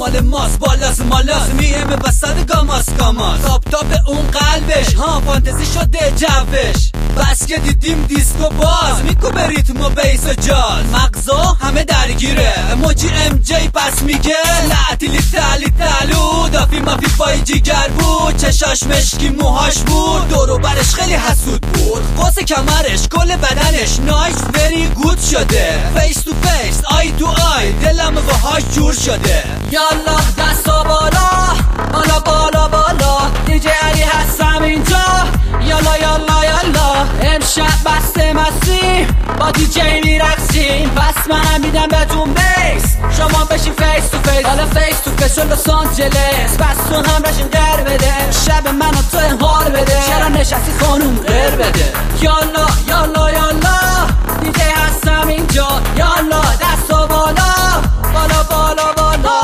مال ماست بالاز مالاز میهمه وسط گاماس تاپ اون قلبش ها فانتزی شده جوش بس که دیدیم دیسکو باز میکوبه ریتم و بیس و جاز مغزا همه درگیره موجی ام جی پس میگه لعتیلی تلی تلو دافی مافی پای جیگر بود چشاش مشکی موهاش بود دورو برش خیلی حسود بود قوس کمرش کل بدنش نایس وری گود شده فیس تو فیس آی تو آی دلم باهاش جور شده یالا دستا بالا بالا بالا بالا دیجی علی هستم اینجا یالا یالا یالا امشب بسته مستی با دیجی میرقصیم پس منم میدم بهتون بیس شما بشین فیس تو فیس حالا فیس تو فیس و لس آنجلس پس تو هم رشین در بده شب منو تو حال بده چرا نشستی خانوم غیر بده یالا یالا یالا دیجی هستم اینجا یالا دستا بالا بالا بالا بالا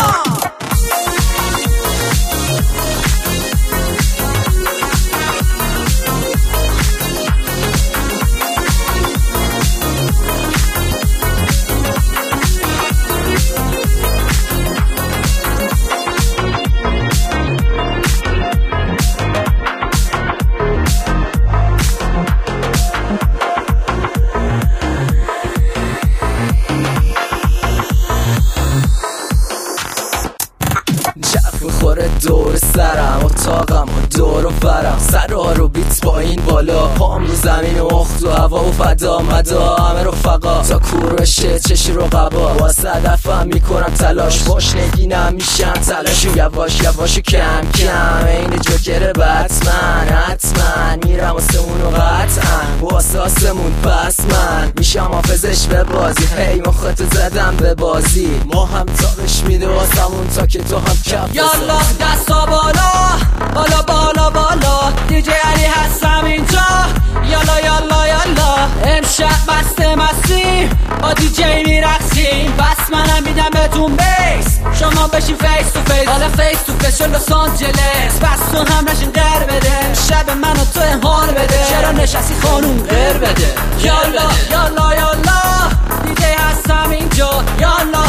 خوره دور سرم اتاقم و دور و برم سرها رو بیت با این بالا پام رو زمین و اخت و هوا و فدا مدا همه رفقا تا کورشه چشی رو قبا واسه هدفم میکنم تلاش باش نگینم میشم تلاش یواش یواش و کم کم این جوکر بتمن حتما میرم واسه اونو قطعا واسه آسمون پس من میشم حافظش به بازی هی مختو زدم به بازی ما هم تابش میده واسمون تا که تو هم کف یالا دستا بالا بالا بالا بالا دیجی علی هستم اینجا یالا یالا یالا امشب بسته مستی با دیجی میرقصیم پس منم میدم بهتون بیس شما بشین فیس تو فیس حالا فیس تو فیس و لس آنجلس پس تو هم رشین در بده شب منو تو حال بده چرا نشستی خانوم غیر بده یالا یالا یالا دیجی هستم اینجا یالا